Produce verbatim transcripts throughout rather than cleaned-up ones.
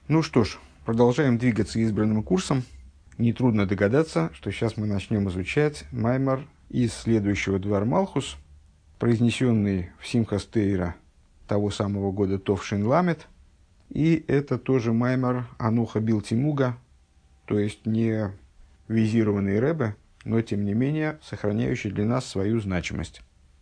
Ну что ж, продолжаем двигаться избранным курсом. Нетрудно догадаться, что сейчас мы начнем изучать маймар из следующего Двар Малхус, произнесенный в Симхас Тейра того самого года Товшин Ламет. И это тоже маймар Ануха Билтимуга, то есть не визированный Ребе, но тем не менее сохраняющий для нас свою значимость.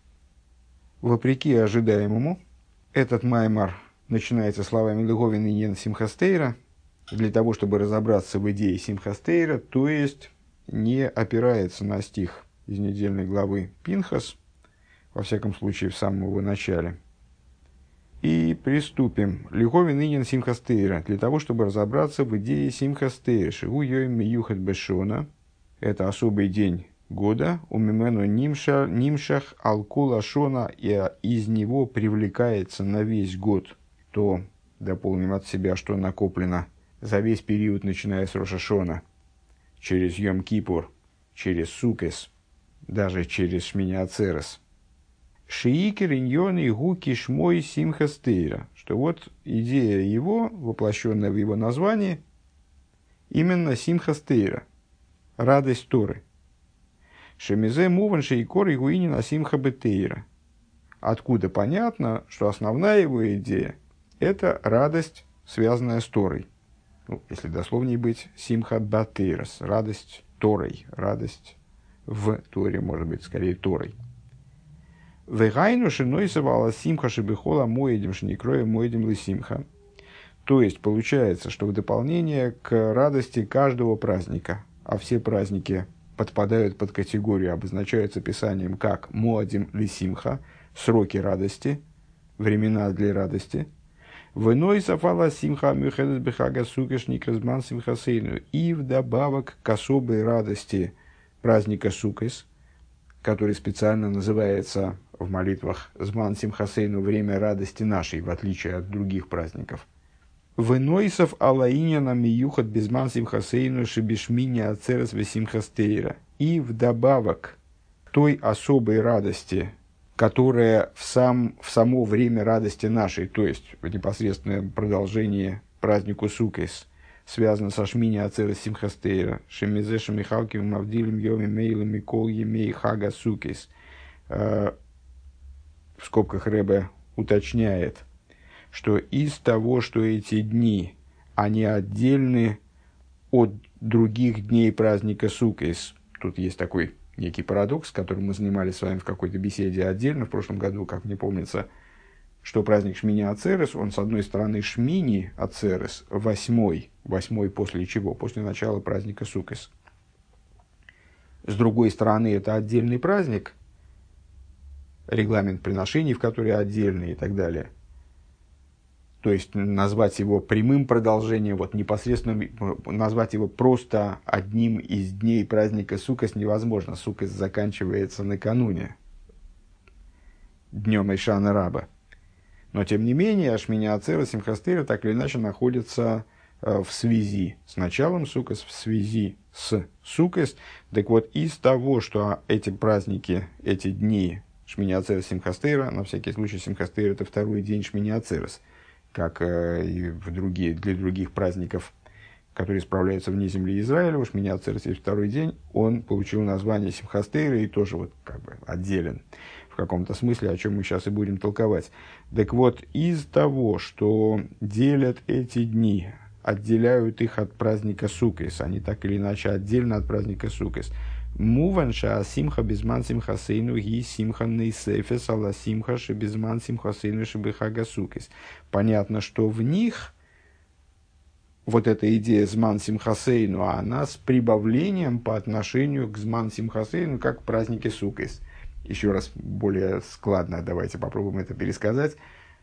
Вопреки ожидаемому, этот маймар начинается словами «Леговин иньен Симхас Тейра», для того, чтобы разобраться в идее Симхас Тейра, то есть не опирается на стих из недельной главы Пинхас, во всяком случае в самом его начале. И приступим. «Леговин иньен Симхас Тейра», для того, чтобы разобраться в идее Симхас Тейра. «Шигу йоим миюхат бешона» – это особый день года, у мимену нимшах алкула шона, и из него привлекается на весь год, то дополним от себя, что накоплено за весь период, начиная с Роша Шона, через Йом-Кипур, через Сукес, даже через Шмини Ацерес. Шиикер иньон и гуки шмой Симхас Тейра, что вот идея его, воплощенная в его названии, именно Симхас Тейра, радость Торы. Шемизе муван шейкор и гуинин асимха бетейра. Откуда понятно, что основная его идея – это радость, связанная с Торой. Ну, если дословнее быть, симха батейрас, радость Торой, радость в Торе, может быть, скорее Торой. Вегайну шиной савала симха шебихола моедем шникроя моедем лысимха. То есть, получается, что в дополнение к радости каждого праздника, а все праздники подпадают под категорию, обозначаются писанием как «моадим лисимха», сроки радости, времена для радости. «Веной сафала симха мюхедес бехага сукешник разман симхасейну». И вдобавок к особой радости праздника Сукес, который специально называется в молитвах «зман симхасейну» – время радости нашей, в отличие от других праздников. «Венойсов алаиняна миюхат безман симхасейну шебешмини ацерес весимхас тейра». И вдобавок к той особой радости, которая в, сам, в само время радости нашей, то есть в непосредственном продолжении празднику Сукес, связана со Шмини Ацерес Симхас Тейра, Шемизе Шемихалким Мавдилем Йоми Мейлем Микол Емей Хага Сукес. В скобках Ребе уточняет, что из того, что эти дни, они отдельны от других дней праздника Сукес. Тут есть такой некий парадокс, которым мы занимались с вами в какой-то беседе отдельно в прошлом году, как мне помнится, что праздник Шмини Ацерес, он с одной стороны Шмини Ацерес, восьмой, восьмой после чего? После начала праздника Сукес. С другой стороны, это отдельный праздник, регламент приношений, в который отдельный и так далее. То есть назвать его прямым продолжением, вот непосредственно назвать его просто одним из дней праздника Суккос невозможно. Суккос заканчивается накануне, днем Ишана Раба. Но тем не менее, Шмини Ацерес Симхас Тейра так или иначе находится в связи с началом Суккос, в связи с Суккос. Так вот, из того, что эти праздники, эти дни Шмини Ацерес Симхас Тейра, на всякий случай Симхас Тейра это второй день Шмини Ацерес, как э, и в другие, для других праздников, которые справляются вне земли Израиля, уж Шмини Ацерес есть второй день, он получил название Симхас Тейра и тоже вот как бы отделен в каком-то смысле, о чем мы сейчас и будем толковать. Так вот, из того, что делят эти дни, отделяют их от праздника Суккос, они так или иначе отдельно от праздника Суккос, Муванша симха безман симхасейну ги симха нейсефес ала симха ши безман симхасейну шибихага Суккос. Понятно, что в них вот эта идея зман симхасейну, она с прибавлением по отношению к зман симхасейну, как в празднике Суккос. Еще раз более складно давайте попробуем это пересказать.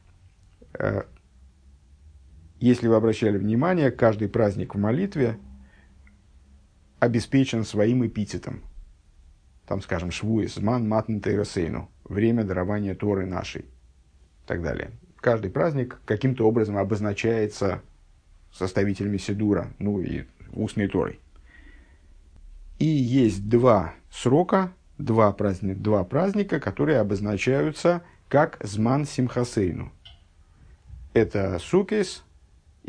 Если вы обращали внимание, каждый праздник в молитве обеспечен своим эпитетом. Там, скажем, Швуис, Ман, Матн, Тейросейну, время дарования Торы нашей, и так далее. Каждый праздник каким-то образом обозначается составителями Сидура, ну и устной Торой. И есть два срока, два праздника, два праздника, которые обозначаются как Зман Симхасейну. Это Суккос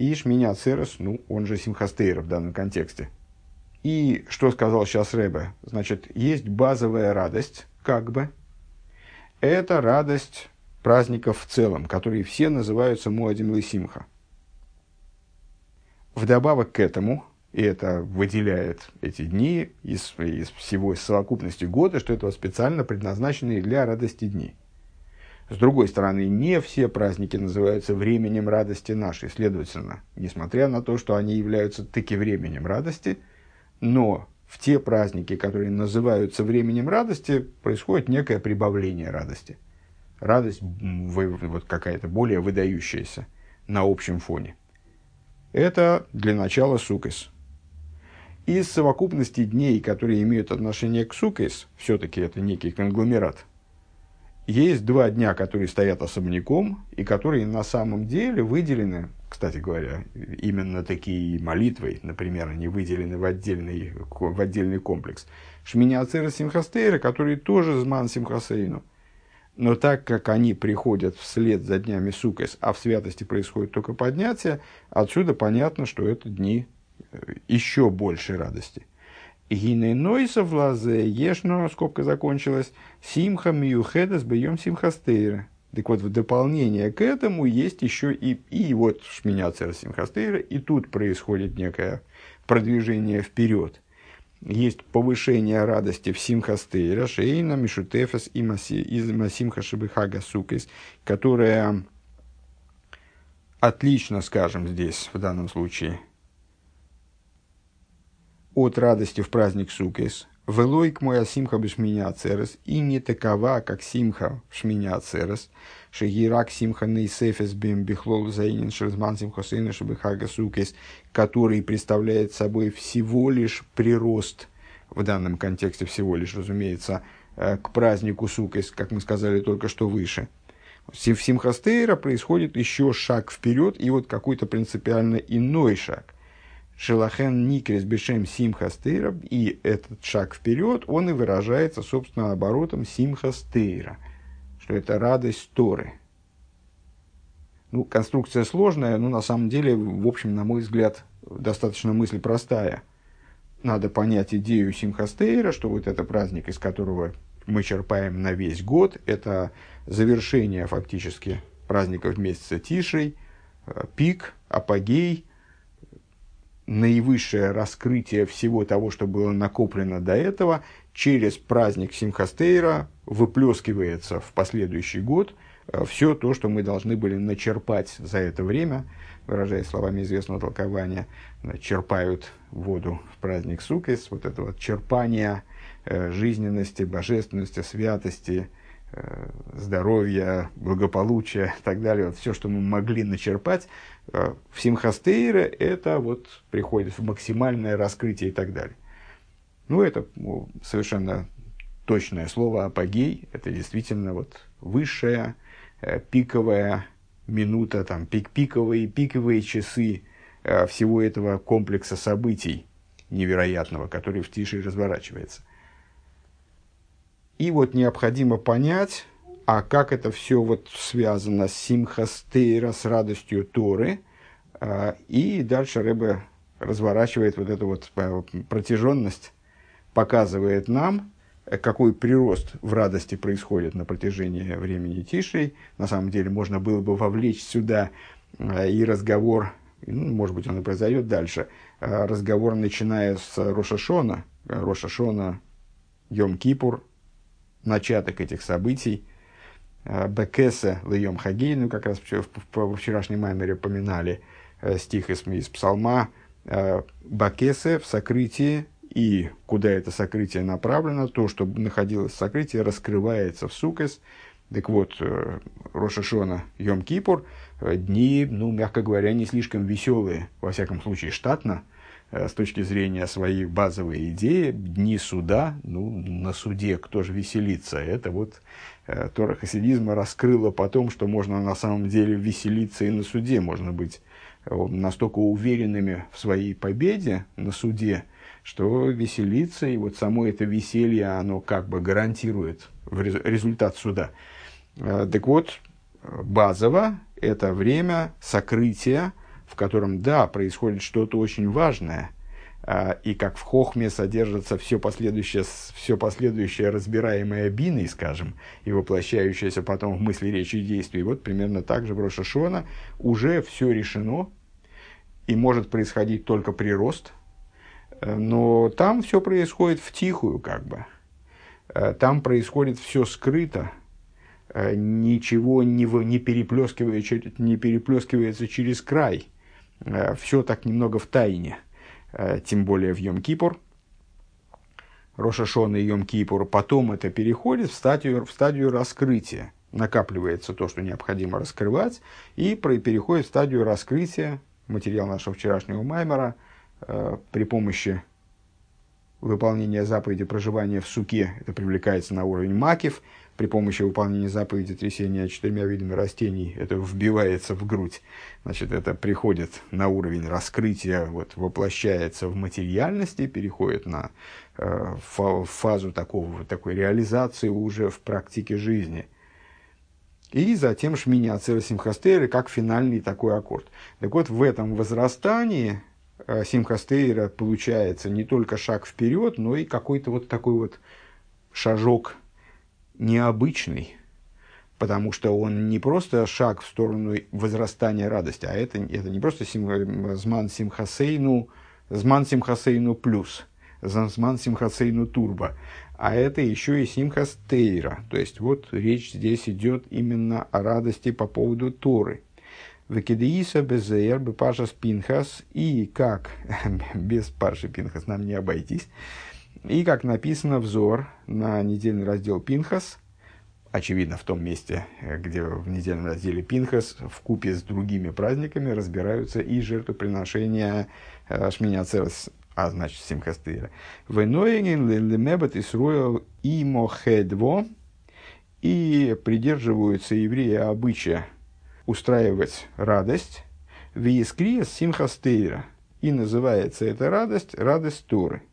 и Шмини Ацерес, ну, он же Симхас Тейра в данном контексте. И что сказал сейчас Ребе? Значит, есть базовая радость, как бы. Это радость праздников в целом, которые все называются Моадим Лесимха. Вдобавок к этому, и это выделяет эти дни из, из всего из совокупности года, что это специально предназначенные для радости дни. С другой стороны, не все праздники называются временем радости нашей. Следовательно, несмотря на то, что они являются таки временем радости, но в те праздники, которые называются временем радости, происходит некое прибавление радости. Радость вот какая-то более выдающаяся на общем фоне. Это для начала Суккос. Из совокупности дней, которые имеют отношение к Суккос, все-таки это некий конгломерат, есть два дня, которые стоят особняком, и которые на самом деле выделены, кстати говоря, именно такие молитвой, например, они выделены в отдельный, в отдельный комплекс. Шмини Ацерес Симхас Тейра, которые тоже зман Симхасейну. Но так как они приходят вслед за днями Суккос, а в святости происходит только поднятие, отсюда понятно, что это дни еще большей радости. Гинейнойса в лазе ешно, скобка закончилась, симха миюхедес бьем симхастейра. Так вот, в дополнение к этому есть еще и, и вот Шмини Ацерес Симхастейра, и тут происходит некое продвижение вперед. Есть повышение радости в Симхастейра, шейна, мишутефес и масимха шебехага Суккос, которая отлично, скажем здесь, в данном случае, от радости в праздник Суккос, велойк мой асимха бешмини ацерес, и не такова, как симха в шмини ацерес, шегирак симха нейсефес бим бихлол заинин шерзман симхосейна шебехага Суккос, который представляет собой всего лишь прирост, в данном контексте всего лишь, разумеется, к празднику Суккос, как мы сказали только что выше. В Симхас Тейра происходит еще шаг вперед, и вот какой-то принципиально иной шаг. Шелахен никрес бешем Симхас Тейра, и этот шаг вперед, он и выражается, собственно, оборотом Симхас Тейра, что это радость Торы. Ну, конструкция сложная, но на самом деле, в общем, на мой взгляд, достаточно мысль простая. Надо понять идею Симхас Тейра, что вот это праздник, из которого мы черпаем на весь год, это завершение фактически праздников месяца Тишрей, пик, апогей, наивысшее раскрытие всего того, что было накоплено до этого, через праздник Симхас Тейра выплескивается в последующий год все то, что мы должны были начерпать за это время, выражаясь словами известного толкования, черпают воду в праздник Суккос, вот это вот черпание э, жизненности, божественности, святости, э, здоровья, благополучия и так далее. Вот все, что мы могли начерпать, э, в Симхас Тейре это вот приходит в максимальное раскрытие и так далее. Ну, это ну, совершенно точное слово апогей, это действительно вот высшая, э, пиковая минута, там, пик-пиковые, пиковые часы э, всего этого комплекса событий невероятного, который в Тишре разворачивается. И вот необходимо понять, а как это все вот связано с Симхас Тейра, с радостью Торы, э, и дальше Ребе разворачивает вот эту вот протяженность, показывает нам, какой прирост в радости происходит на протяжении времени Тишрей. На самом деле можно было бы вовлечь сюда и разговор, ну, может быть, он и произойдет дальше, разговор, начиная с Рош ха-Шана, Рош ха-Шана, Йом-Кипур, начаток этих событий, Бекесе льем хагей, ну, как раз в вчерашнем маймере поминали стих из, из Псалма, Бекесе в сокрытии, и куда это сокрытие направлено, то, что находилось в сокрытии, раскрывается в Суккос. Так вот, Рош ха-Шана, Йом-Кипур, дни, ну, мягко говоря, не слишком веселые, во всяком случае, штатно, с точки зрения своей базовой идеи, дни суда, ну, на суде кто же веселится? Это вот Тора хасидизма раскрыла потом, что можно на самом деле веселиться и на суде, можно быть настолько уверенными в своей победе на суде, что веселиться, и вот само это веселье, оно как бы гарантирует результат суда. Так вот, базово это время сокрытия в котором, да, происходит что-то очень важное, и как в хохме содержится все последующее, все последующее разбираемое биной, скажем, и воплощающееся потом в мысли, речи и действия. И вот примерно так же в Рош ха-Шана уже все решено, и может происходить только прирост, но там все происходит втихую, как бы. Там происходит все скрыто, ничего не, не, переплескивается, не переплескивается через край, все так немного в тайне. Тем более в Йом-Кипур, Рош ха-Шана и Йом-Кипур, потом это переходит в стадию, в стадию раскрытия. Накапливается то, что необходимо раскрывать, и переходит в стадию раскрытия, материал нашего вчерашнего маймера, э, при помощи выполнения заповеди проживания в суке, это привлекается на уровень макив, при помощи выполнения заповеди трясения четырьмя видами растений, это вбивается в грудь. Значит, это приходит на уровень раскрытия, вот, воплощается в материальности, переходит на э, фазу такого, такой реализации уже в практике жизни. И затем Шмини Ацерес Симхас Тейра как финальный такой аккорд. Так вот, в этом возрастании э, Симхас Тейра получается не только шаг вперед, но и какой-то вот такой вот шажок необычный, потому что он не просто шаг в сторону возрастания радости, а это, это не просто сим, зман симхасейну, зман симхасейну плюс, зман симхасейну турбо, а это еще и симхас тейра. То есть вот речь здесь идет именно о радости по поводу Торы. Векидеиса безеер бепашас пинхас, и как без парши пинхас нам не обойтись. И, как написано, взор на недельный раздел Пинхас, очевидно, в том месте, где в недельном разделе Пинхас вкупе с другими праздниками разбираются и жертвоприношения Шмини Ацерес, а значит, Симхас Тейра. «Веноеген лемебет Исруэл и мохедво», и придерживаются евреи обычая устраивать радость, «виискриес Симхас Тейра», и называется эта радость радость Торы.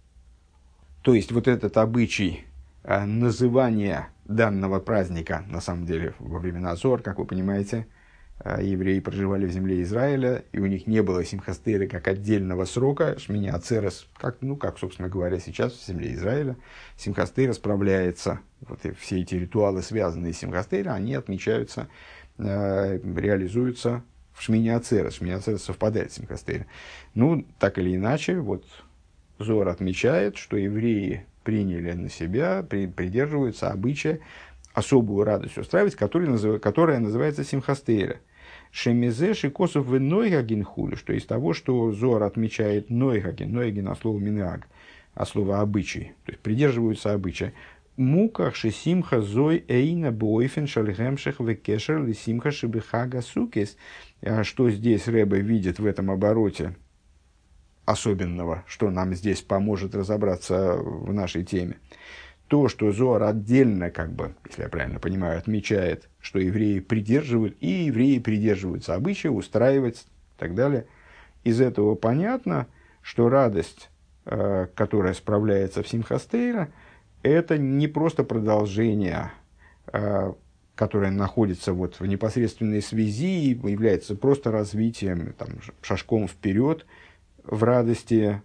То есть, вот этот обычай э, называния данного праздника, на самом деле, во времена Зор, как вы понимаете, э, евреи проживали в земле Израиля, и у них не было Симхас Тейры как отдельного срока, Шмини Ацерес, как, ну, как, собственно говоря, сейчас в земле Израиля, Симхас Тейра справляется, вот и все эти ритуалы, связанные с Симхас Тейра, они отмечаются, э, реализуются в Шмини Ацерес. Шмини Ацерес совпадает с Симхас Тейра. Ну, так или иначе, вот, Зор отмечает, что евреи приняли на себя, при, придерживаются обычая особую радость устраивать, которая, назыв, которая называется Симхас Тейра. Шемизе шикосов в нойгагин хули, что из того, что Зор отмечает нойгагин, нойгин от слова минаг, от слова обычай, то есть придерживаются обычая. Муках шесимха зой эйна бойфен шальгемших векешер лисимха шибихага сукес. Что здесь Ребе видит в этом обороте особенного, что нам здесь поможет разобраться в нашей теме. То, что Зоар отдельно, как бы, если я правильно понимаю, отмечает, что евреи придерживают, и евреи придерживаются обычая устраивать и так далее. Из этого понятно, что радость, э, которая справляется в Симхас Тейра, это не просто продолжение, э, которое находится вот в непосредственной связи и является просто развитием, там, шажком вперед, в радости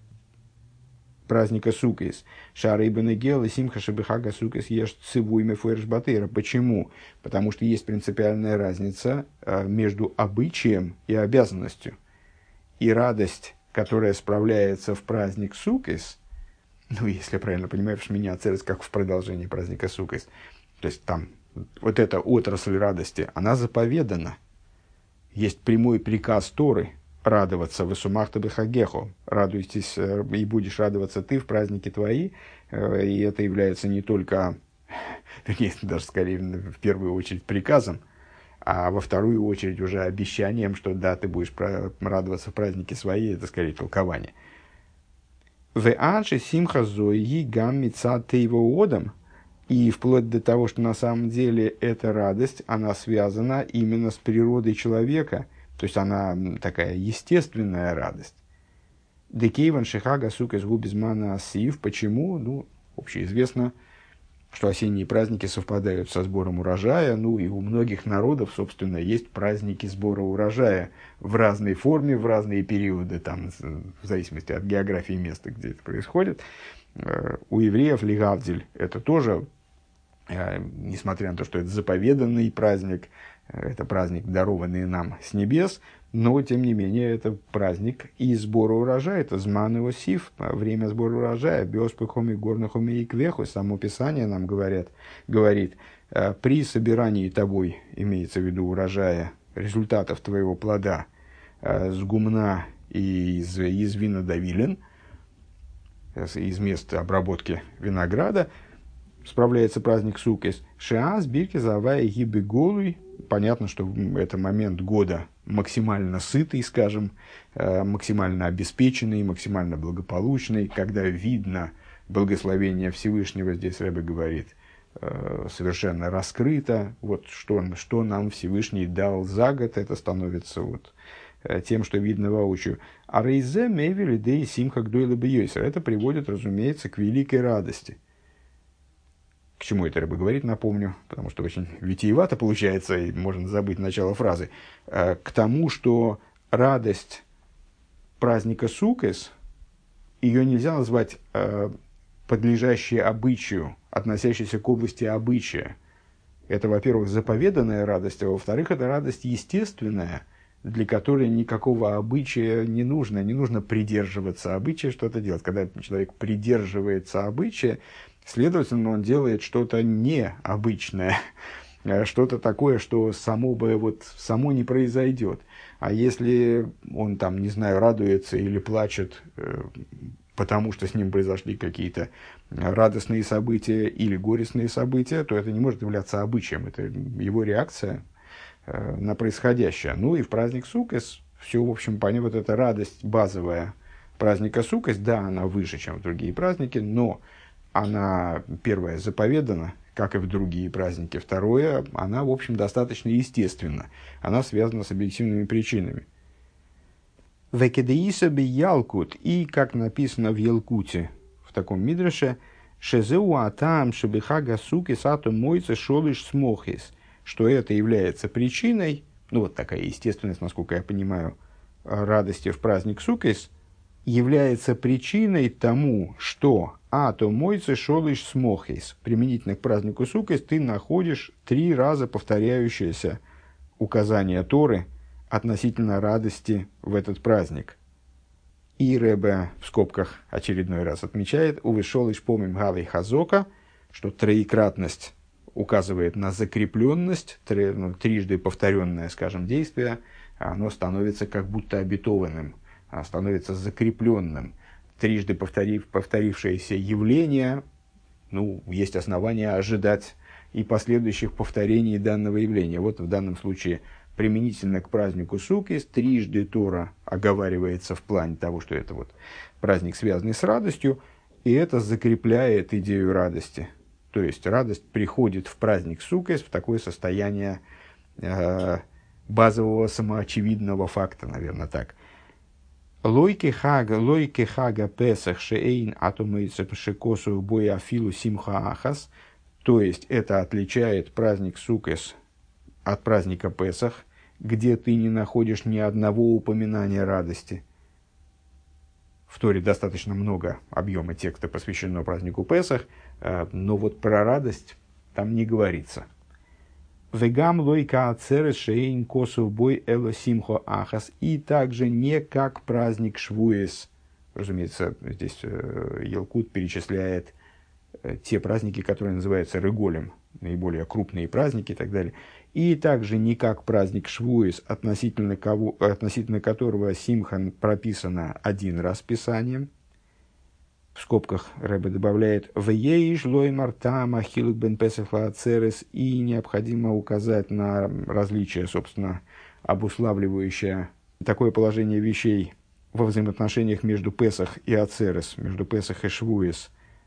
праздника Суккес. Шары ибн Гел и Симха Шабихага Суккес ешь цивуйме фуэрш батейра. Почему? Потому что есть принципиальная разница э, между обычаем и обязанностью. И радость, которая справляется в праздник Суккес, ну, если я правильно понимаю, в Шмини Ацерес, как в продолжении праздника Суккес, то есть там вот эта отрасль радости, она заповедана. Есть прямой приказ Торы радоваться в Исумахта Бехагехо, радуйтесь и будешь радоваться ты в праздники твои, и это является не только, даже скорее в первую очередь приказом, а во вторую очередь уже обещанием, что да, ты будешь радоваться в праздники свои, это скорее толкование. В анши симха зои гам мицат тейвоодам, и вплоть до того, что на самом деле эта радость, она связана именно с природой человека. То есть она такая естественная радость. Декейван шихага сука из губизмана асив. Почему? Ну, общеизвестно, что осенние праздники совпадают со сбором урожая. Ну и у многих народов, собственно, есть праздники сбора урожая в разной форме, в разные периоды, там, в зависимости от географии места, где это происходит. У евреев лигавдиль это тоже, несмотря на то, что это заповеданный праздник, это праздник, дарованный нам с небес, но, тем не менее, это праздник и сбора урожая, это зман и осиф, время сбора урожая, биоспехом и горнахом и квеху, само Писание нам говорят, говорит, при собирании тобой, имеется в виду урожая, результатов твоего плода, с гумна и из, из вина давилен, из мест обработки винограда, справляется праздник Суккес. Шеас, бирки, завая, гибы, голуй. Понятно, что это момент года максимально сытый, скажем, максимально обеспеченный, максимально благополучный, когда видно благословение Всевышнего, здесь Ребе говорит, совершенно раскрыто. Вот что, что нам Всевышний дал за год, это становится вот тем, что видно воочию. А рейзе мевели дей симха гдойла бьёйсер. Это приводит, разумеется, к великой радости. К чему это Ребе говорит, напомню, потому что очень витиевато получается, и можно забыть начало фразы. К тому, что радость праздника Суккес, ее нельзя назвать подлежащей обычаю, относящейся к области обычая. Это, во-первых, заповеданная радость, а во-вторых, это радость естественная, для которой никакого обычая не нужно. Не нужно придерживаться обычая, что-то делать. Когда человек придерживается обычая, следовательно, он делает что-то необычное, что-то такое, что само бы вот само не произойдет. А если он там, не знаю, радуется или плачет, потому что с ним произошли какие-то радостные события или горестные события, то это не может являться обычаем. Это его реакция на происходящее. Ну и в праздник Суккес все, в общем, понятно, вот эта радость базовая праздника Суккес, да, она выше, чем в другие праздники, но она, первое, заповедана, как и в другие праздники. Второе, она, в общем, достаточно естественна. Она связана с объективными причинами. Векедеиса би ялкут, и, как написано в Ялкуте, в таком мидреше, шезеу атам шебихага Суккес ату мойце шолиш смохис, что это является причиной, ну вот такая естественность, насколько я понимаю, радости в праздник Суккес, является причиной тому, что «ато мойце шолиш смохис», применительно к празднику Суккес, ты находишь три раза повторяющееся указание Торы относительно радости в этот праздник. И Ребе в скобках очередной раз отмечает «увы шолиш помим гавей хазока», что троекратность указывает на закрепленность, три, ну, трижды повторенное, скажем, действие, оно становится как будто обетованным, становится закрепленным. Трижды повторив, повторившееся явление, ну, есть основания ожидать и последующих повторений данного явления. Вот в данном случае применительно к празднику Суккес трижды Тора оговаривается в плане того, что это вот праздник, связанный с радостью, и это закрепляет идею радости. То есть радость приходит в праздник Суккес в такое состояние э, базового самоочевидного факта, наверное, так. Лойки хага, лойки хага песах шеэйн атомейцем шекосу боя филу симха ахас. То есть это отличает праздник Суккес от праздника Песах, где ты не находишь ни одного упоминания радости. В Торе достаточно много объема текста, посвященного празднику Песах, но вот про радость там не говорится. Вегам лойка ацерес шейн косов бой эло симхо ахас. И также не как праздник Швуес. Разумеется, здесь Елкут перечисляет те праздники, которые называются Реголем, наиболее крупные праздники и так далее. И также не как праздник Швуес, относительно, кого, относительно которого Симхан прописано один раз Писанием. В скобках Ребе добавляет «Вееиш лой мартама хилук бен песах ацерес», и необходимо указать на различие, собственно, обуславливающее такое положение вещей во взаимоотношениях между Песах и Ацерес, между Песах и Швуес.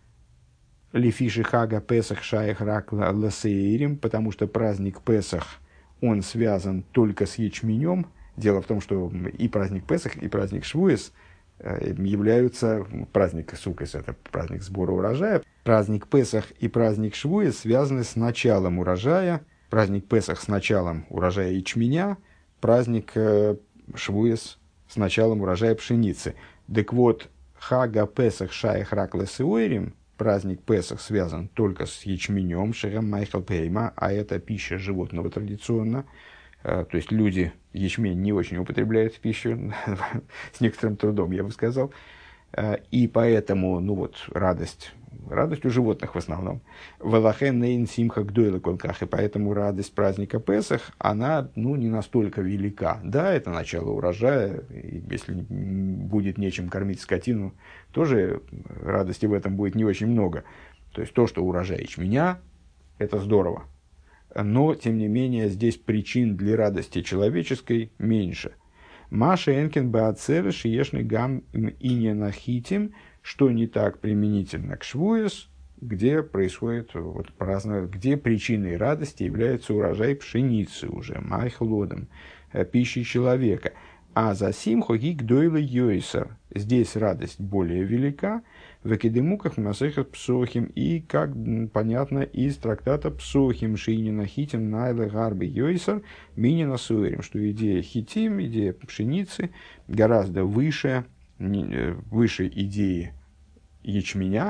Лифиши хага Песах шаях рак ласеирим, потому что праздник Песах, он связан только с ячменем. Дело в том, что и праздник Песах, и праздник Швуес являются праздник Суккот, это праздник сбора урожая. Праздник Песах и праздник Швуес связаны с началом урожая. Праздник Песах с началом урожая ячменя, праздник Швуес с началом урожая пшеницы. Так вот, Хага Песах Шаях Раклес и Ойрим, праздник Песах связан только с ячменем, Шерем Майхал Пейма, а это пища животного традиционно. То есть люди ячмень не очень употребляют в пищу, с некоторым трудом, я бы сказал. И поэтому, ну вот, радость, радость у животных в основном. Валахен нейн симха гдойла колках, и поэтому радость праздника Песах, она, ну, не настолько велика. Да, это начало урожая, и если будет нечем кормить скотину, тоже радости в этом будет не очень много. То есть то, что урожай ячменя, это здорово. Но, тем не менее, здесь причин для радости человеческой меньше. Маша Энкин Баацера Шиешный Гам Иньянахитим, что не так применительно к Швуес, где происходит вот, празднование, где причиной радости является урожай пшеницы уже, майхлодом, пищей человека. А за симхо гик дойла йойсер. Здесь радость более велика, в экидемуках масехат псохим, и, как понятно, из трактата псохим шиинина хитим найле гарби йойсер минина суэрим, что идея хитим, идея пшеницы гораздо выше, выше идеи ячменя.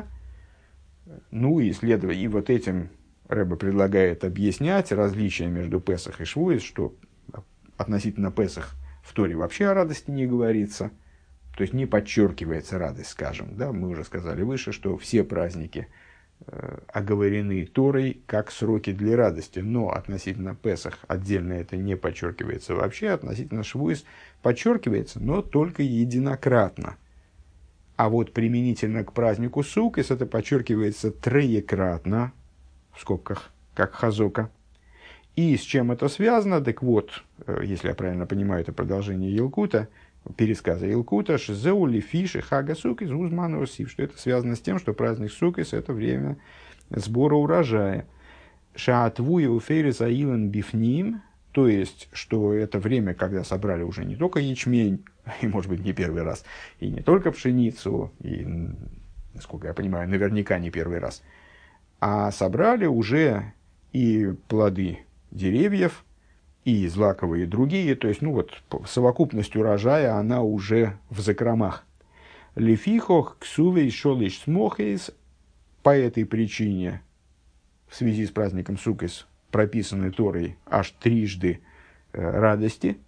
Ну и, следовательно, и вот этим Ребе предлагает объяснять различия между Песах и Швуес, что относительно Песах в Торе вообще о радости не говорится, то есть не подчеркивается радость, скажем. Да? Мы уже сказали выше, что все праздники э, оговорены Торой как сроки для радости, но относительно Песах отдельно это не подчеркивается вообще, относительно Швуес подчеркивается, но только единократно. А вот применительно к празднику Суккот это подчеркивается троекратно, в скобках, как хазока. И с чем это связано? Так вот, если я правильно понимаю, это продолжение Илкута, пересказа Илкута, «Шзеули фиши хага Суккот зузман осив», что это связано с тем, что праздник Суккот – это время сбора урожая. «Шаатвуя уфейрис аилен бифним», то есть, что это время, когда собрали уже не только ячмень, и, может быть, не первый раз, и не только пшеницу, и, насколько я понимаю, наверняка не первый раз, а собрали уже и плоды деревьев, и злаковые, и другие, то есть, ну вот, совокупность урожая, она уже в закромах. Лефихох, ксувей, шолиш, смохейс, по этой причине, в связи с праздником Суккот, прописаны Торой аж трижды э, радости.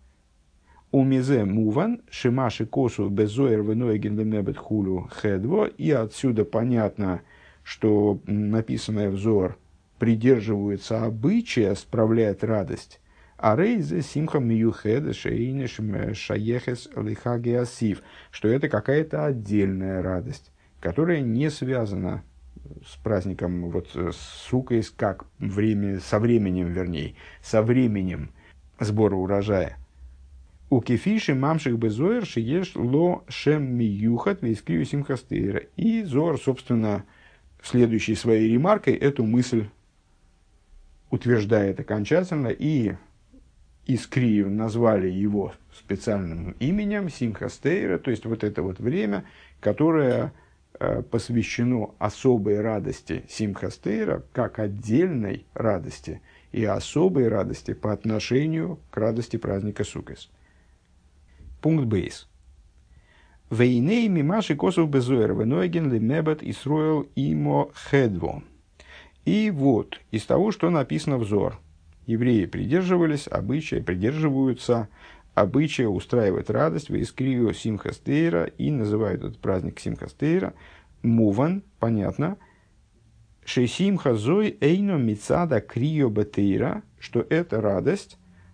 Умизе муван, шимаши косу безоэр венойген лемебет хулю хедво, и отсюда понятно, что написанное взор придерживаются обычая справлять радость, а рейзе симха миюхеда шейнеш шаехес лихаги асив, что это какая-то отдельная радость, которая не связана с праздником, вот, с Суккот, как время, со временем, вернее, со временем сбора урожая. У кефиши мамших безоэр шиеш ло шем миюхат вейскрию симхастейра. И Зоар, собственно, следующей своей ремаркой эту мысль утверждает окончательно, и Искрию назвали его специальным именем Симхастейра, то есть вот это вот время, которое э, посвящено особой радости Симхастейра, как отдельной радости и особой радости по отношению к радости праздника Суккот. Пункт бейс. Вейней мимаши косов безуэр венойген лемебет исроил имо хедво. И вот, из того, что написано в Зоар, евреи придерживались обычая, придерживаются обычая устраивать радость в Искрию Симхастейра и называют этот праздник Симхастейра. Муван, понятно, Шесимха зой эйно мицада крио батейра, что эта радость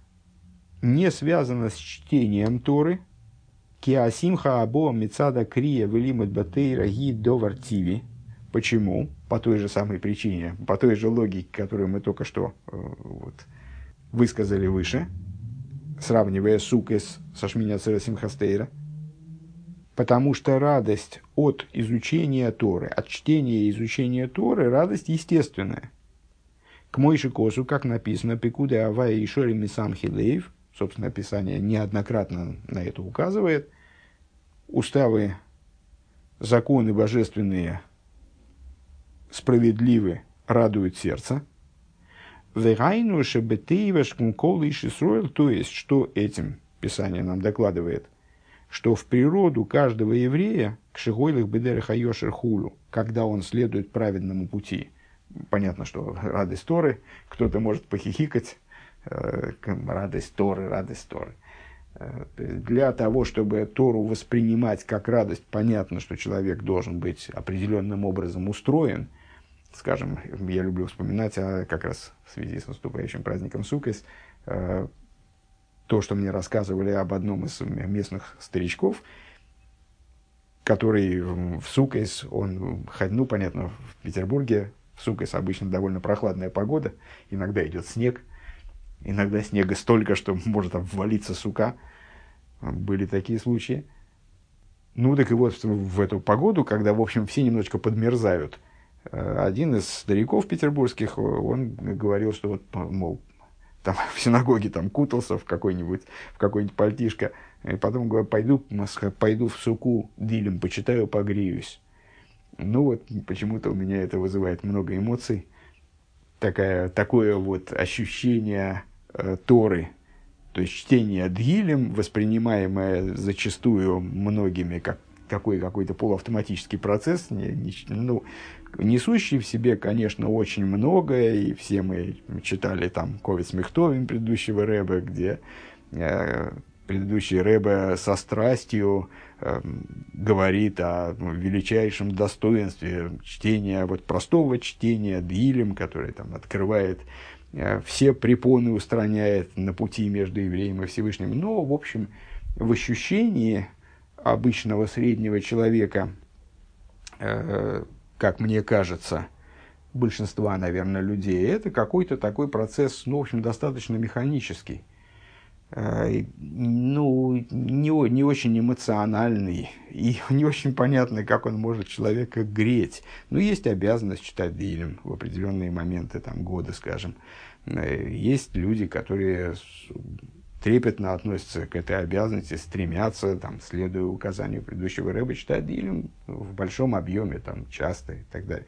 не связана с чтением Торы. Киасимха або мицада крия велимат батейра ги довартиви. Почему? По той же самой причине, по той же логике, которую мы только что э, вот, высказали выше, сравнивая Суккот со Шмини-Ацерет Симхастейра. Потому что радость от изучения Торы, от чтения и изучения Торы, радость естественная. К Мойше Косу, как написано, «Пекуде авая и шори мисам хилеев», собственно, Писание неоднократно на это указывает, уставы, законы божественные справедливы, радуют сердце. То есть, что этим Писание нам докладывает, что в природу каждого еврея, кшигойлых бедерах айошер хулю, когда он следует праведному пути, понятно, что радость Торы, кто-то может похихикать, э, радость Торы, радость Торы. Э, для того, чтобы Тору воспринимать как радость, понятно, что человек должен быть определенным образом устроен. Скажем, я люблю вспоминать, а как раз в связи с наступающим праздником Суккот, э, то, что мне рассказывали об одном из местных старичков, который в Суккот, он, ну, понятно, в Петербурге в Суккот обычно довольно прохладная погода, иногда идет снег, иногда снега столько, что может обвалиться сука, были такие случаи. Ну, так и вот в эту погоду, когда, в общем, все немножечко подмерзают, один из стариков петербургских, он говорил, что вот, мол, там в синагоге там кутался в какой-нибудь, в какой-нибудь пальтишко, и потом говорю, пойду, пойду в суку дилем, почитаю, погреюсь. Ну вот, почему-то у меня это вызывает много эмоций. Такая, такое вот ощущение э, Торы, то есть чтение дилем, воспринимаемое зачастую многими как такой какой-то полуавтоматический процесс, не, не, ну, несущий в себе, конечно, очень многое, и все мы читали там Ковец Мехтовим предыдущего Ребе, где э, предыдущий Ребе со страстью э, говорит о ну, величайшем достоинстве чтения, вот простого чтения дилем, который там открывает э, все препоны, устраняет на пути между евреем и Всевышним. Но, в общем, в ощущении обычного среднего человека, э, как мне кажется, большинства, наверное, людей, это какой-то такой процесс, ну, в общем, достаточно механический, э, ну, не, не очень эмоциональный, и не очень понятно, как он может человека греть. Ну, есть обязанность читать дилем в определенные моменты там, года, скажем. Э, есть люди, которые трепетно относятся к этой обязанности, стремятся, там, следуя указанию предыдущего Ребе, читать дилем в большом объеме, там, часто и так далее.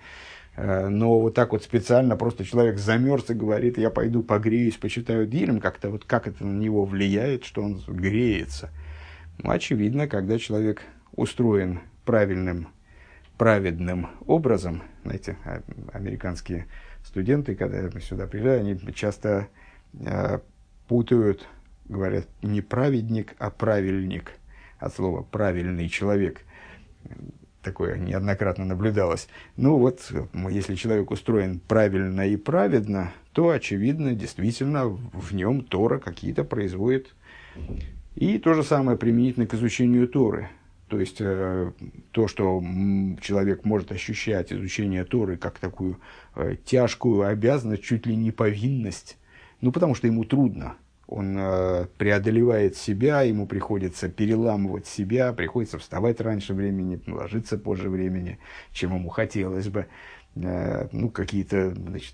Но вот так вот специально просто человек замерз и говорит, я пойду погреюсь, почитаю дилем, как-то вот как это на него влияет, что он греется. Ну, очевидно, когда человек устроен правильным, праведным образом, знаете, американские студенты, когда сюда приезжают, они часто э, путают, говорят, не праведник, а правильник. От слова «правильный человек». Такое неоднократно наблюдалось. Ну вот, если человек устроен правильно и праведно, то, очевидно, действительно, в нем Тора какие-то производит. И то же самое применительно к изучению Торы. То есть, э, то, что человек может ощущать изучение Торы как такую э, тяжкую обязанность, чуть ли не повинность, ну, потому что ему трудно. Он э, преодолевает себя, ему приходится переламывать себя, приходится вставать раньше времени, ложиться позже времени, чем ему хотелось бы. Э, ну, какие-то, значит,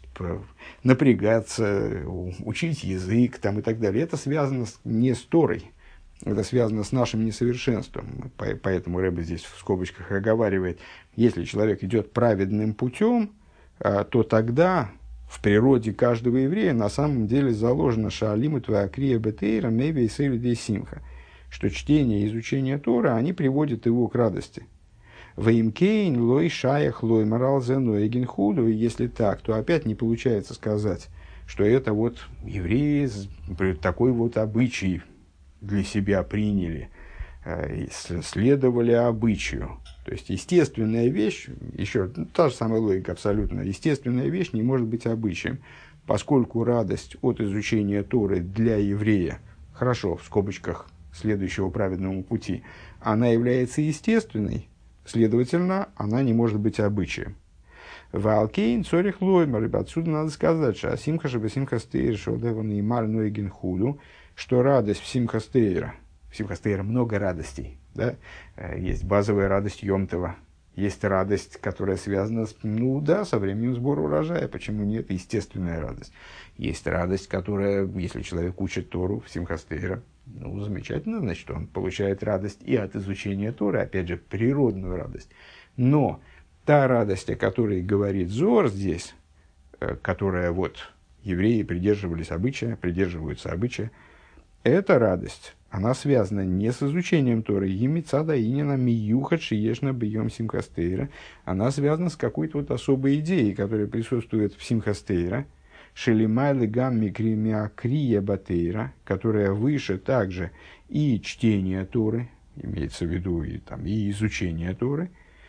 напрягаться, учить язык там, и так далее. Это связано с, не с Торой, это связано с нашим несовершенством. Поэтому Ребе здесь в скобочках оговаривает, если человек идет праведным путем, э, то тогда в природе каждого еврея на самом деле заложено шаалим и твоя крия бетейра меви и сейлидей симха, что чтение и изучение Тора, они приводят его к радости. Ваимкейн лой шаях лой морал зену эгенхуду, и если так, то опять не получается сказать, что это вот евреи такой вот обычай для себя приняли, следовали обычаю. То есть, естественная вещь, еще та же самая логика абсолютно, естественная вещь не может быть обычаем, поскольку радость от изучения Торы для еврея, хорошо, в скобочках, следующего праведному пути, она является естественной, следовательно, она не может быть обычаем. Валкейн, цорих лоймар, отсюда надо сказать, что симха шеба симха стейр, шодеван и мар нойген худу, что радость в симха стейра, в симха стейра много радостей. Да? Есть базовая радость Йом-Това, есть радость, которая связана с, ну да, со временем сбора урожая, почему нет, естественная радость. Есть радость, которая, если человек учит Тору в Симхас Тейра, Ну, замечательно, значит, он получает радость и от изучения Торы, опять же, природную радость. Но та радость, о которой говорит Зоар здесь, э, которая вот евреи придерживались обычая, придерживаются обычая, эта радость, она связана не с изучением Торы, емицада инина миюха шиешна бьем симхастейра, она связана с какой-то вот особой идеей, которая присутствует в симхастейра, шелимайлы гамми кримиакрия батейра, которая выше также и чтение Торы, имеется в виду и, там, и изучение Торы,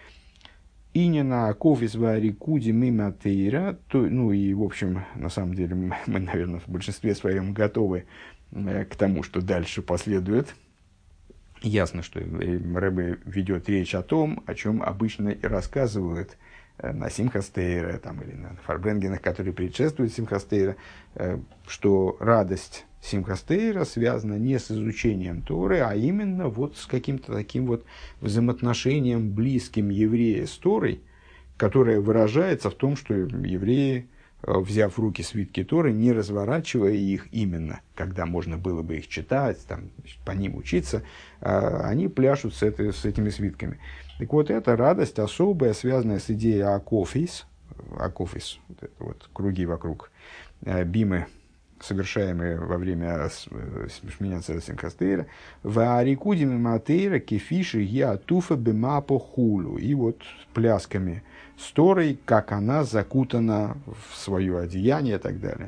и не на кофис варикуди мимо тейра, то, ну и, в общем, на самом деле, мы, мы, наверное, в большинстве своем готовы э, к тому, что дальше последует. Ясно, что Ребе ведет речь о том, о чем обычно и рассказывают э, на Симхастейре, там, или на фарбренгенах, которые предшествуют Симхастейре, э, что радость Симхастейра связана не с изучением Торы, а именно вот с каким-то таким вот взаимоотношением близким еврея с Торой, которое выражается в том, что евреи, взяв в руки свитки Торы, не разворачивая их именно, когда можно было бы их читать, там, по ним учиться, они пляшут с, этой, с этими свитками. Так вот, эта радость особая, связанная с идеей акофис, акофис, вот это вот круги вокруг бимы, совершаемые во время Шминяца Симхастейра, в Арикудиме Матейра кефиши я туфа бемапо хулу. И вот плясками с Торой, как она закутана в свое одеяние и так далее.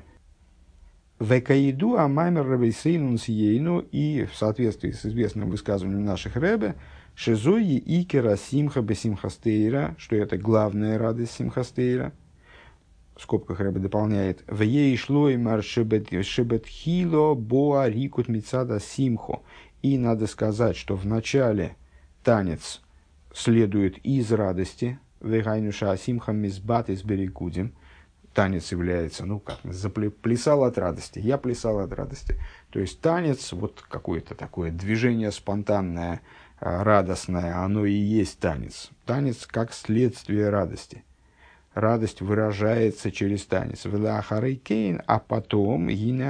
Векаиду амаймер рабейсейнун сиейну, и в соответствии с известным высказыванием наших ребе, шизои икера симха бесимхастейра, что это главная радость Симхастейра. В скобках Ребе дополняет: «В ей шло и мар шебет хило боа рикут мицада симхо». И надо сказать, что в начале танец следует из радости. «Вегайнуша симха мизбат из берегудим». Танец является, ну как, заплясал от радости. Я плясал от радости. То есть танец, вот какое-то такое движение спонтанное, радостное, оно и есть танец. Танец как следствие радости. Радость выражается через танец. А потом,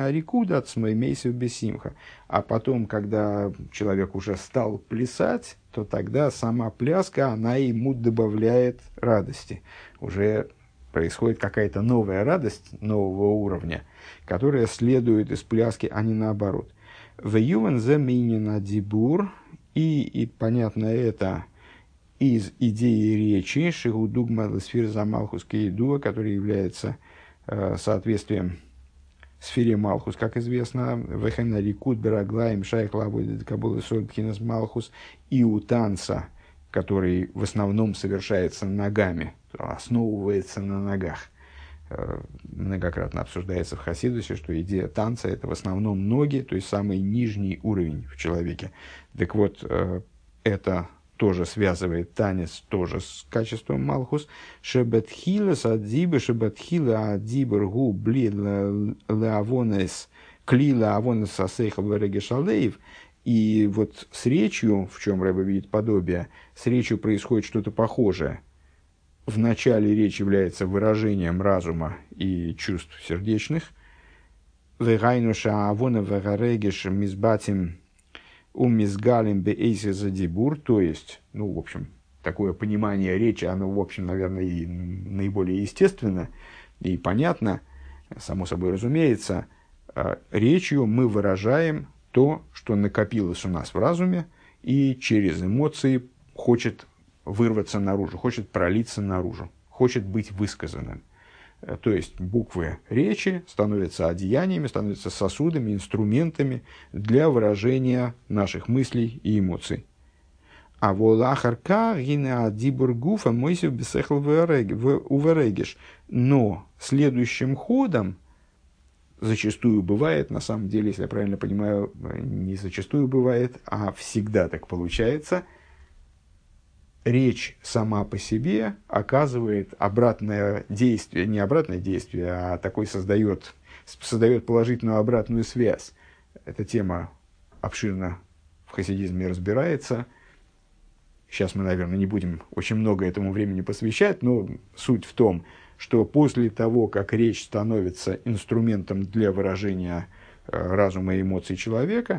а потом, когда человек уже стал плясать, то тогда сама пляска, она ему добавляет радости. Уже происходит какая-то новая радость, нового уровня, которая следует из пляски, а не наоборот. В ювен заменена дибур, и, и понятно это из идеи речи, шигудугма сфер замалхус кейдуа, который является э, соответствием сфере малхус, как известно, вехена рикут бераглаем шайх лавойд кабулы сольпхинас малхус, и у танца, который в основном совершается ногами, основывается на ногах. Э, многократно обсуждается в Хасидусе, что идея танца — это в основном ноги, то есть самый нижний уровень в человеке. Так вот, э, это тоже связывает танец тоже с качеством малхус. Шебетхила садзибы, шебетхила адзибр гу бли леавонес кли леавонес асейха варегешалеев. И вот с речью, в чем Ребе видит подобие, с речью происходит что-то похожее. В начале речь является выражением разума и чувств сердечных. Вегайнуша авона вегарегеш мизбатим умизгалим бейси задибур, то есть, ну, в общем, такое понимание речи, оно, в общем, наверное, и наиболее естественно и понятно, само собой разумеется. Речью мы выражаем то, что накопилось у нас в разуме, и через эмоции хочет вырваться наружу, хочет пролиться наружу, хочет быть высказанным. То есть буквы речи становятся одеяниями, становятся сосудами, инструментами для выражения наших мыслей и эмоций. А волахарка гина дибургуфа мойсев бесехл уверегиш. Но следующим ходом зачастую бывает, на самом деле, если я правильно понимаю, не зачастую бывает, а всегда так получается, речь сама по себе оказывает обратное действие, не обратное действие, а такой создает, создает положительную обратную связь. Эта тема обширно в хасидизме разбирается. Сейчас мы, наверное, не будем очень много этому времени посвящать, но суть в том, что после того, как речь становится инструментом для выражения разума и эмоций человека,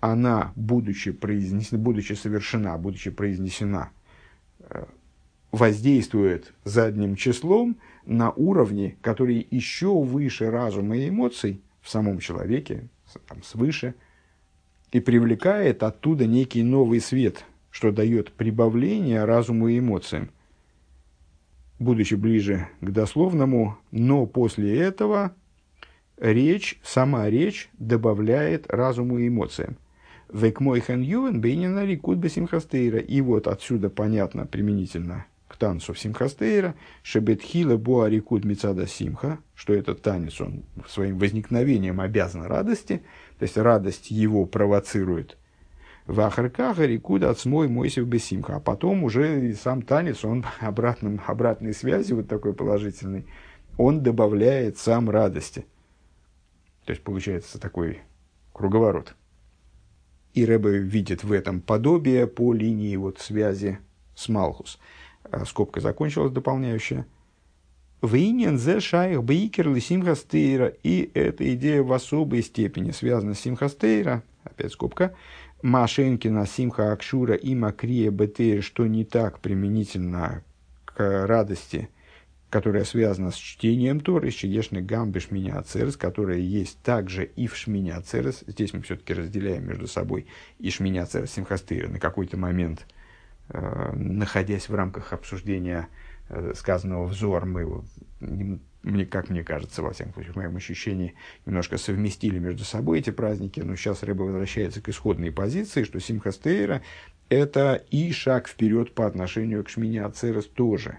она, будучи, произнесена, будучи совершена, будучи произнесена, воздействует задним числом на уровне, который еще выше разума и эмоций в самом человеке, там, свыше, и привлекает оттуда некий новый свет, что дает прибавление разуму и эмоциям, будучи ближе к дословному, но после этого речь, сама речь добавляет разуму и эмоциям. Век мой хэн ювен бейнина рикут бесимхастейра. И вот отсюда понятно применительно к танцу в симхастейра, шебетхила буа рикут мицада симха, что этот танец, он своим возникновением обязан радости, то есть радость его провоцирует. Вахаркаха рикут отсмой мойсев бесимха. А потом уже и сам танец, он обратным, обратной связи, вот такой положительный, он добавляет сам радости. То есть получается такой круговорот. И Ребе видит в этом подобие по линии вот связи с Малхус. Скобка закончилась, дополняющая. «Вейнен зе шайх бейкер ли симхастейра». И эта идея в особой степени связана с симхастейра. Опять скобка. «Машенкина симха акшура и макрия бетейр», что не так применительно к радости, которая связана с чтением Торы, с чедешной гамбе шминя ацерес, которая есть также и в шминя ацерес. Здесь мы все-таки разделяем между собой и шминя ацерес симхастейра. На какой-то момент, э, находясь в рамках обсуждения э, сказанного взор, мы, мне, как мне кажется, во всяком случае, в моем ощущении, немножко совместили между собой эти праздники. Но сейчас Ребе возвращается к исходной позиции, что симхастейра – это и шаг вперед по отношению к шминя ацерес тоже.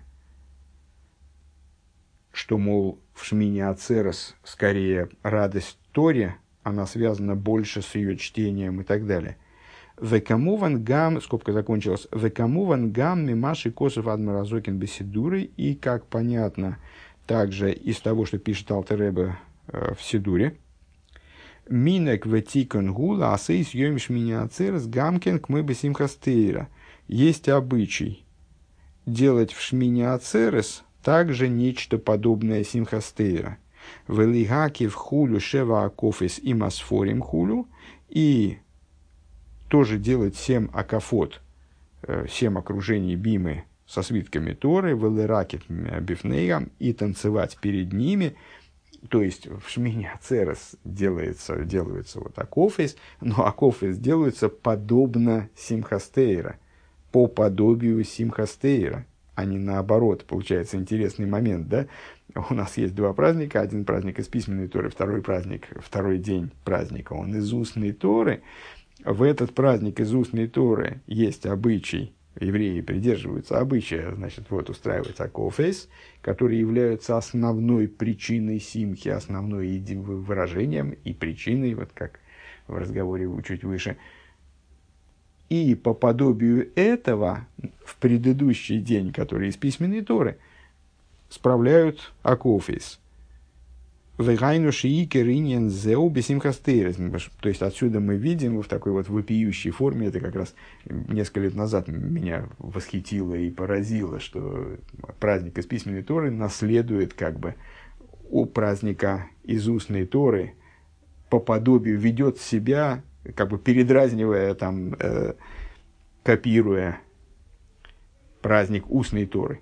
Что, мол, в шмине ацерес скорее радость Торе, она связана больше с ее чтением и так далее. Векамуван гам, скобка закончилась, векамуван гам мимаши косов адмаразокин беседурой, и, как понятно, также из того, что пишет Алтер Ребе э, в Сидуре, минек ветикон гула асейс йом шмине ацерес гамкин к мы бесимхастейра. Есть обычай делать в шмине ацерес также нечто подобное симхастейра. Велигаки в хулю шева акофис и масфорим хулю. И тоже делать семь акафот, семь окружений бимы со свитками Торы, велиракет бифнеям, и танцевать перед ними. То есть в шмине ацерес делается, делается вот акофис, но акофис делается подобно симхастейра, по подобию симхастейра, а не наоборот. Получается интересный момент, да? У нас есть два праздника. Один праздник из письменной Торы, второй праздник, второй день праздника, он из устной Торы. В этот праздник из устной Торы есть обычай, евреи придерживаются обычая, значит, вот устраивать акофес, которые являются основной причиной симхи, основной выражением и причиной, вот как в разговоре чуть выше. И по подобию этого в предыдущий день, который из письменной Торы, справляют акофис. То есть отсюда мы видим в такой вот вопиющей форме, это как раз несколько лет назад меня восхитило и поразило, что праздник из письменной Торы наследует как бы у праздника из устной Торы, по подобию ведет себя, как бы передразнивая, там, э, копируя праздник устной Торы.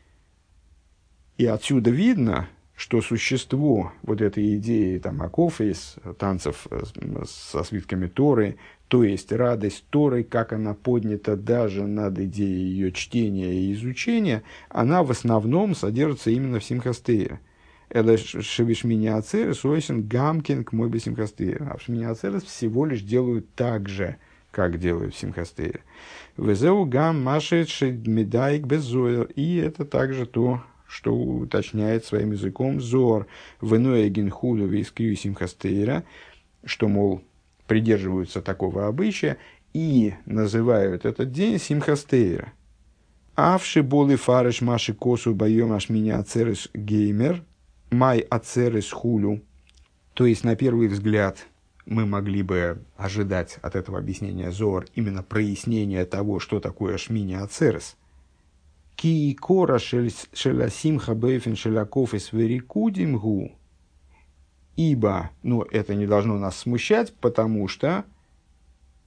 И отсюда видно, что существо вот этой идеи там, акофис, танцев со свитками Торы, то есть радость Торы, как она поднята даже над идеей ее чтения и изучения, она в основном содержится именно в симхастейре. Это шевишминя ацерес, ойсен гамкинг мой бы симхастейр. А в шминя ацерес всего лишь делают так же, как делают в симхастейре. Везеу гам машет медайк без зоер. И это также то, что уточняет своим языком Зоар. Веноя гинхуду вискрию симхастейра, что, мол, придерживаются такого обычая и называют этот день симхастейра. Авши боли фареш маши косу байом аш меня ацерес геймер. Май ацерес хулю, то есть на первый взгляд мы могли бы ожидать от этого объяснения Зоар именно прояснение того, что такое шмини ацерес. Ки кора шеласимха бейфен шелакофис верикудимгу, ибо, ну, это не должно нас смущать, потому что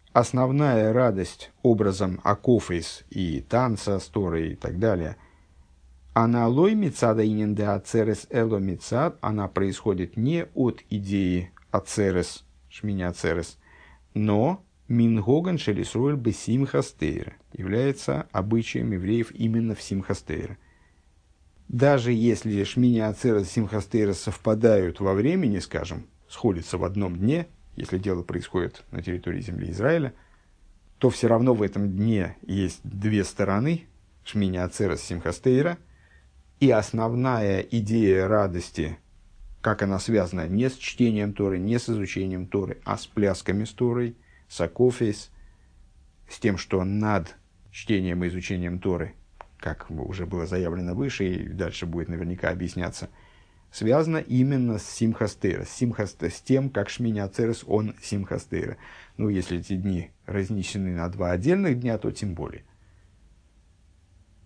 основная радость образом акофейс и танца с Торой и так далее, она лой мицада иненде ацерес эло мицад, она происходит не от идеи ацерес, шминя ацерес, но мингоган шелисруэль бы симхастейра, является обычаем евреев именно в симхастейра. Даже если шминя ацерес и симхастейра совпадают во времени, скажем, сходятся в одном дне, если дело происходит на территории земли Израиля, то все равно в этом дне есть две стороны, шминя ацерес и симхастейра, и основная идея радости, как она связана не с чтением Торы, не с изучением Торы, а с плясками с Торой, с акофейс, с тем, что над чтением и изучением Торы, как уже было заявлено выше, и дальше будет наверняка объясняться, связано именно с симхастейра, с, симхаст... с тем, как шминя ацерес, он симхастейра. Ну, если эти дни разнесены на два отдельных дня, то тем более.